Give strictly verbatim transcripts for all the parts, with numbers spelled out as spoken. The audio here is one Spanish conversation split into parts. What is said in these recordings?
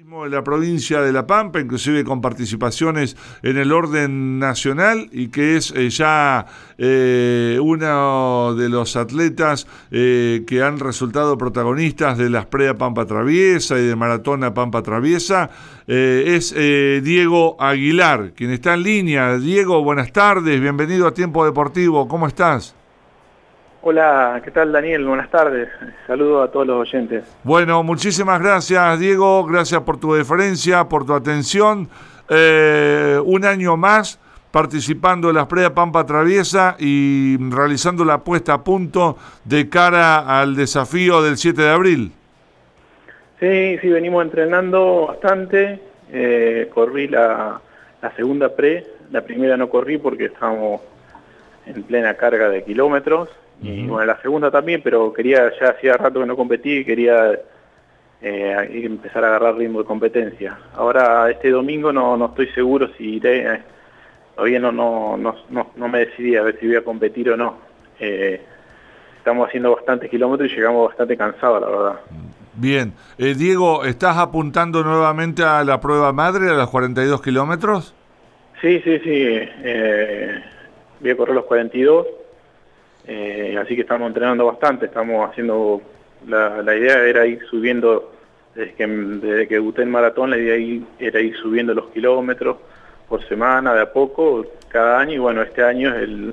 de la provincia de La Pampa, inclusive con participaciones en el orden nacional, y que es eh, ya eh, uno de los atletas eh, que han resultado protagonistas de las Prea Pampa Traviesa y de Maratona Pampa Traviesa, eh, es eh, Diego Aguilar, quien está en línea. Diego, buenas tardes, bienvenido a Tiempo Deportivo, ¿cómo estás? Hola, ¿qué tal, Daniel? Buenas tardes. Saludo a todos los oyentes. Bueno, muchísimas gracias, Diego. Gracias por tu deferencia, por tu atención. Eh, un año más participando en las Prea Pampa Traviesa y realizando la puesta a punto de cara al desafío del siete de abril. Sí, sí, venimos entrenando bastante. Eh, corrí la, la segunda pre. La primera no corrí porque estábamos en plena carga de kilómetros. Y bueno, la segunda también, pero quería, ya hacía rato que no competí y quería eh, empezar a agarrar ritmo de competencia. Ahora este domingo no, no estoy seguro si iré, eh, todavía no, no, no, no, no me decidí a ver si voy a competir o no. Eh, estamos haciendo bastantes kilómetros y llegamos bastante cansados, la verdad. Bien, eh, Diego, ¿estás apuntando nuevamente a la prueba madre, a los cuarenta y dos kilómetros? Sí, sí, sí, eh, voy a correr los cuarenta y dos. Eh, así que estamos entrenando bastante, estamos haciendo, la, la idea era ir subiendo, desde que, desde que debuté en maratón, la idea era ir subiendo los kilómetros por semana, de a poco, cada año, y bueno, este año es el,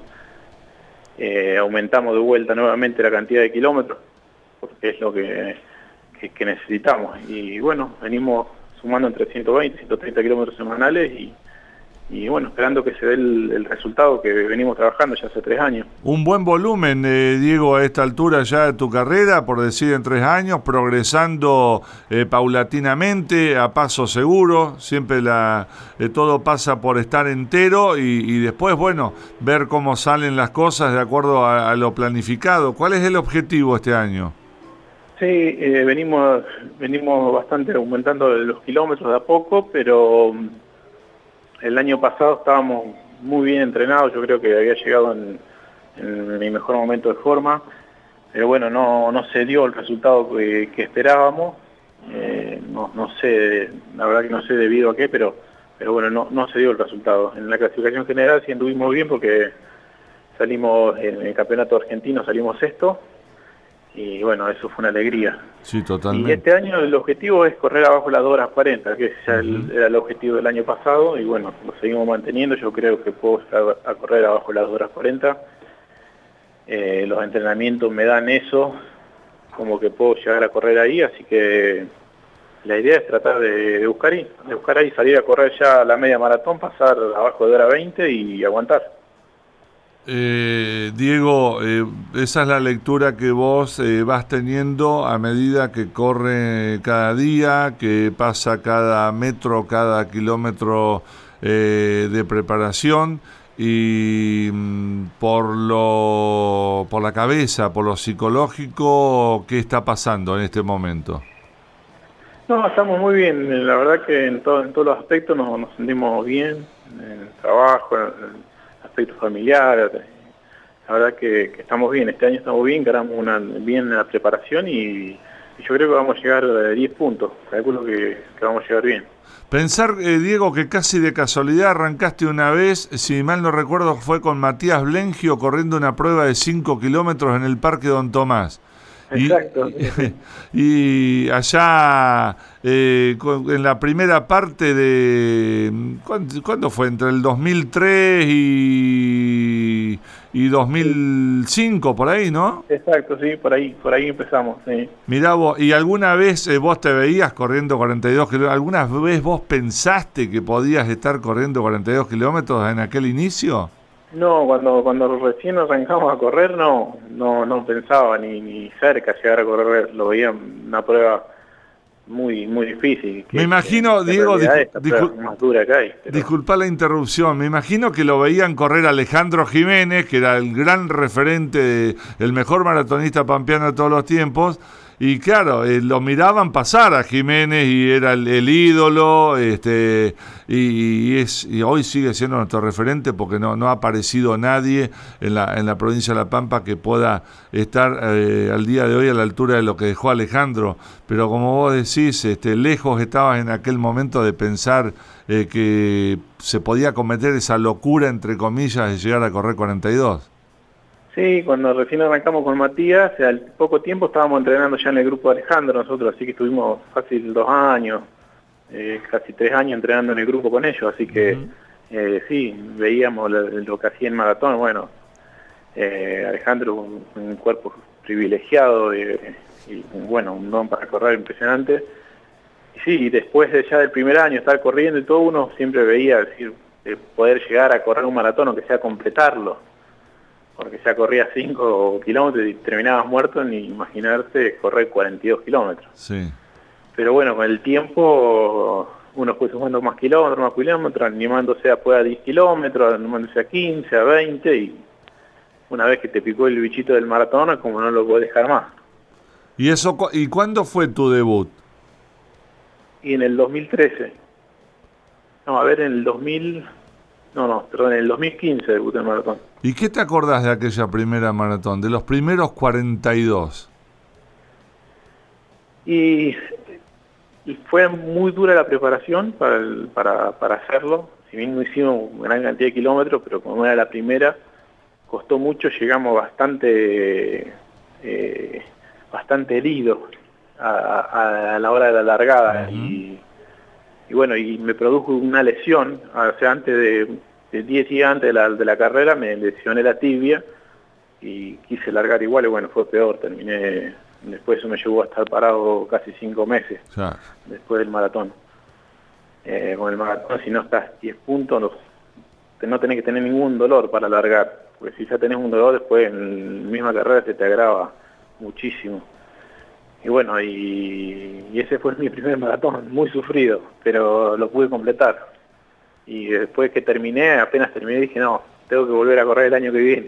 eh, aumentamos de vuelta nuevamente la cantidad de kilómetros, porque es lo que, que, que necesitamos, y bueno, venimos sumando entre ciento veinte y ciento treinta kilómetros semanales, y Y bueno, esperando que se dé el, el resultado que venimos trabajando ya hace tres años. Un buen volumen, eh, Diego, a esta altura ya de tu carrera, por decir en tres años, progresando eh, paulatinamente, a paso seguro, siempre la eh, todo pasa por estar entero y, y después, bueno, ver cómo salen las cosas de acuerdo a, a lo planificado. ¿Cuál es el objetivo este año? Sí, eh, venimos, venimos bastante aumentando los kilómetros de a poco, pero el año pasado estábamos muy bien entrenados, yo creo que había llegado en, en mi mejor momento de forma, pero bueno, no, no se dio el resultado que, que esperábamos, eh, no, no sé, la verdad que no sé debido a qué, pero, pero bueno, no, no se dio el resultado. En la clasificación general sí anduvimos bien porque salimos en el campeonato argentino, salimos sexto, y bueno, eso fue una alegría. Sí, totalmente. Y este año el objetivo es correr abajo las dos horas cuarenta, que ya el, era el objetivo del año pasado, y bueno, lo seguimos manteniendo. Yo creo que puedo estar a correr abajo las dos horas cuarenta. Eh, los entrenamientos me dan eso, como que puedo llegar a correr ahí, así que la idea es tratar de, de buscar ahí, de buscar ahí, salir a correr ya la media maratón, pasar abajo de hora veinte y aguantar. Eh, Diego, eh, esa es la lectura que vos eh, vas teniendo a medida que corre cada día, que pasa cada metro, cada kilómetro eh, de preparación, y mm, por lo por la cabeza, por lo psicológico, ¿qué está pasando en este momento? No, estamos muy bien, la verdad que en, todo, en todos los aspectos nos, nos sentimos bien, en el trabajo, en el aspecto familiar, la verdad que, que estamos bien, este año estamos bien, ganamos una, bien la preparación y, y yo creo que vamos a llegar a diez puntos, calculo que, que vamos a llegar bien. Pensar, eh, Diego, que casi de casualidad arrancaste una vez, si mal no recuerdo fue con Matías Blengio corriendo una prueba de cinco kilómetros en el Parque Don Tomás. Exacto. Y, y allá eh, en la primera parte de ¿cuándo, ¿cuándo fue? Entre el dos mil tres y, y dos mil cinco, por ahí, ¿no? Exacto, sí, por ahí, por ahí empezamos, sí. Mirá vos, ¿y alguna vez eh, vos te veías corriendo cuarenta y dos kilómetros? ¿Alguna vez vos pensaste que podías estar corriendo cuarenta y dos kilómetros en aquel inicio? No, cuando cuando recién arrancamos a correr no no no pensaba ni, ni cerca llegar a correr, lo veía una prueba muy muy difícil. Que, me imagino, que, Diego, discu discul más dura que hay. Pero... Disculpa la interrupción, me imagino que lo veían correr Alejandro Jiménez, que era el gran referente, el mejor maratonista pampeano de todos los tiempos, y claro, eh, lo miraban pasar a Jiménez y era el, el ídolo, este, y, y es y hoy sigue siendo nuestro referente porque no no ha aparecido nadie en la en la provincia de La Pampa que pueda estar eh, al día de hoy a la altura de lo que dejó Alejandro. Pero como vos decís, este, lejos estabas en aquel momento de pensar eh, que se podía cometer esa locura, entre comillas, de llegar a correr cuarenta y dos. Sí, cuando recién arrancamos con Matías, al poco tiempo estábamos entrenando ya en el grupo de Alejandro nosotros, así que estuvimos fácil dos años, eh, casi tres años entrenando en el grupo con ellos, así que uh-huh. eh, sí, veíamos lo, lo que hacía en maratón. Bueno, eh, Alejandro un, un cuerpo privilegiado eh, y bueno, un don para correr impresionante. Y sí, después de ya del primer año estar corriendo y todo, uno siempre veía decir, de poder llegar a correr un maratón o que sea completarlo. Porque ya corría cinco kilómetros y terminabas muerto, ni imaginarse correr cuarenta y dos kilómetros. Sí. Pero bueno, con el tiempo uno fue sumando más kilómetros, más kilómetros, animándose a, a diez kilómetros, animándose a quince, a veinte, y una vez que te picó el bichito del maratón, como no lo podés dejar más. ¿Y eso y cuándo fue tu debut? Y en el dos mil trece. No, a ver, en el dos mil... No, no, perdón, en el dos mil quince debuté en maratón. ¿Y qué te acordás de aquella primera maratón, de los primeros cuarenta y dos? Y, y fue muy dura la preparación para, el, para, para hacerlo. Si bien no hicimos gran cantidad de kilómetros, pero como era la primera, costó mucho, llegamos bastante, eh, bastante heridos a, a, a la hora de la largada. Uh-huh. y, y bueno, y me produjo una lesión, o sea, antes de, de diez días antes de la, de la carrera me lesioné la tibia y quise largar igual y bueno, fue peor, terminé, después eso me llevó a estar parado casi cinco meses, claro. Después del maratón. Eh, con el maratón, si no estás diez puntos, no, no tenés que tener ningún dolor para largar, porque si ya tenés un dolor después en la misma carrera se te agrava muchísimo. Y bueno, y, y ese fue mi primer maratón, muy sufrido, pero lo pude completar. Y después que terminé, apenas terminé, dije, no, tengo que volver a correr el año que viene.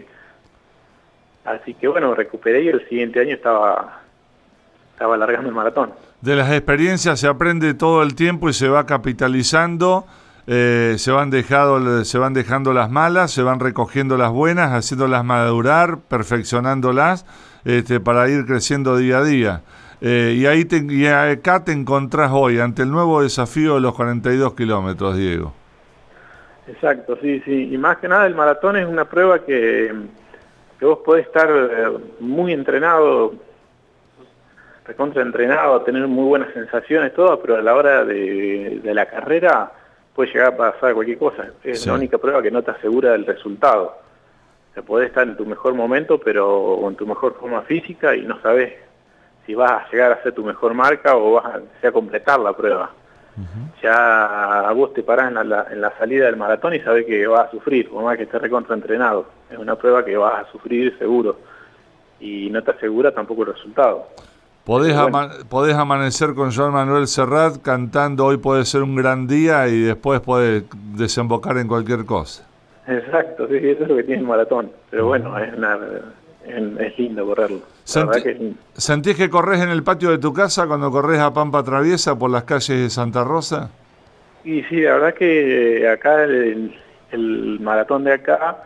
Así que bueno, recuperé y el siguiente año estaba, estaba largando el maratón. De las experiencias se aprende todo el tiempo y se va capitalizando, eh, se van dejando, se van dejando las malas, se van recogiendo las buenas, haciéndolas madurar, perfeccionándolas, este, para ir creciendo día a día. Eh, y ahí te, y acá te encontrás hoy ante el nuevo desafío de los cuarenta y dos kilómetros, Diego. Exacto, sí, sí. Y más que nada el maratón es una prueba que, que vos podés estar muy entrenado, recontra entrenado, tener muy buenas sensaciones, todo, pero a la hora de, de la carrera puede llegar a pasar cualquier cosa. Es sí. La única prueba que no te asegura el resultado. O sea, podés estar en tu mejor momento, pero o en tu mejor forma física y no sabés si vas a llegar a hacer tu mejor marca o vas a, a completar la prueba. Uh-huh. Ya vos te parás en la, en la salida del maratón y sabés que vas a sufrir, por más que estés recontraentrenado. Es una prueba que vas a sufrir seguro y no te asegura tampoco el resultado. Podés, bueno. ama- podés amanecer con Joan Manuel Serrat cantando "Hoy puede ser un gran día" y después podés desembocar en cualquier cosa. Exacto, sí, eso es lo que tiene el maratón. Pero uh-huh. bueno, es una... es lindo correrlo. Sentí, que es... ¿Sentís que corres en el patio de tu casa cuando corres a Pampa Traviesa por las calles de Santa Rosa? Y sí, la verdad que acá el, el maratón de acá,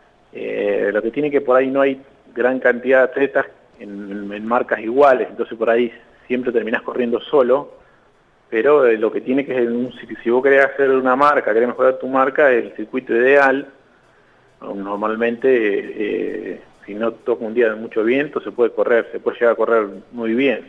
eh, lo que tiene que por ahí no hay gran cantidad de atletas en, en marcas iguales, entonces por ahí siempre terminás corriendo solo, pero eh, lo que tiene que es, un, si, si vos querés hacer una marca, querés mejorar tu marca, el circuito ideal, normalmente... Eh, si no toca un día de mucho viento, se puede correr, se puede llegar a correr muy bien.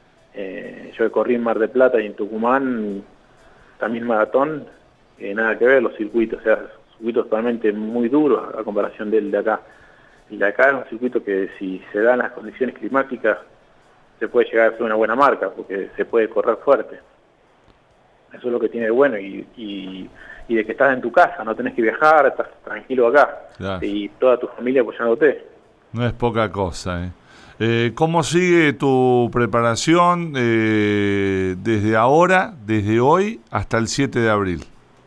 Eh, yo corrí en Mar del Plata y en Tucumán, también maratón, eh, nada que ver los circuitos, o sea, circuitos totalmente muy duros a comparación del de acá. El de acá es un circuito que si se dan las condiciones climáticas, se puede llegar a ser una buena marca, porque se puede correr fuerte. Eso es lo que tiene de bueno, y, y, y de que estás en tu casa, no tenés que viajar, estás tranquilo acá, claro. Y toda tu familia apoyándote. No es poca cosa, ¿eh? Eh, ¿Cómo sigue tu preparación eh, desde ahora, desde hoy, hasta el siete de abril?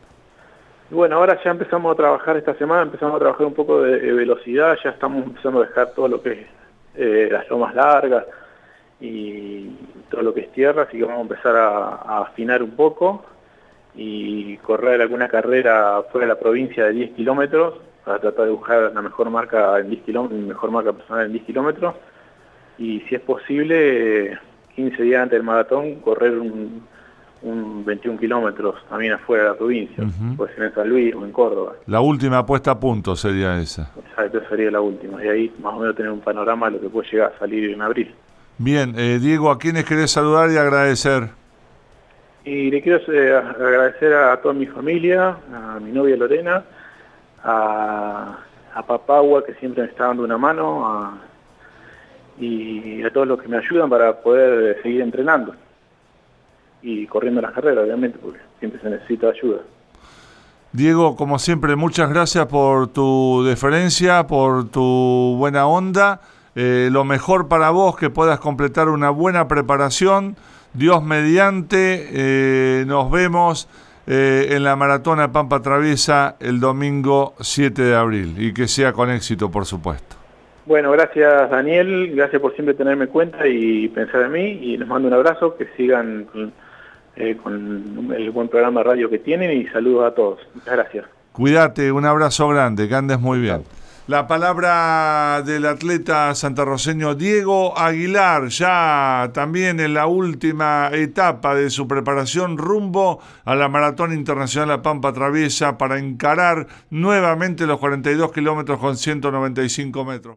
Bueno, ahora ya empezamos a trabajar esta semana, empezamos a trabajar un poco de, de velocidad, ya estamos empezando a dejar todo lo que es eh, las lomas largas y todo lo que es tierra, así que vamos a empezar a, a afinar un poco y correr alguna carrera fuera de la provincia de diez kilómetros para tratar de buscar la mejor marca en diez kilómetros, mejor marca personal en diez kilómetros, y si es posible, quince días antes del maratón, correr un, un veintiún kilómetros también afuera de la provincia, uh-huh. Puede ser en San Luis o en Córdoba. La última apuesta a punto sería esa. Exacto, sería la última, y ahí más o menos tener un panorama de lo que puede llegar a salir en abril. Bien, eh, Diego, ¿a quiénes querés saludar y agradecer? Y le quiero eh, agradecer a toda mi familia, a mi novia Lorena, a, a Papagua, que siempre me está dando una mano, a, y a todos los que me ayudan para poder seguir entrenando y corriendo las carreras, obviamente, porque siempre se necesita ayuda. Diego, como siempre, muchas gracias por tu deferencia, por tu buena onda. Eh, lo mejor para vos, que puedas completar una buena preparación. Dios mediante, eh, nos vemos eh, en la Maratona Pampa Traviesa el domingo siete de abril, y que sea con éxito, por supuesto. Bueno, gracias Daniel, gracias por siempre tenerme en cuenta y pensar en mí, y les mando un abrazo, que sigan con, eh, con el buen programa de radio que tienen, y saludos a todos. Muchas gracias. Cuídate, un abrazo grande, que andes muy bien. La palabra del atleta santarroceño Diego Aguilar, ya también en la última etapa de su preparación rumbo a la Maratón Internacional La Pampa Traviesa para encarar nuevamente los cuarenta y dos kilómetros con ciento noventa y cinco metros.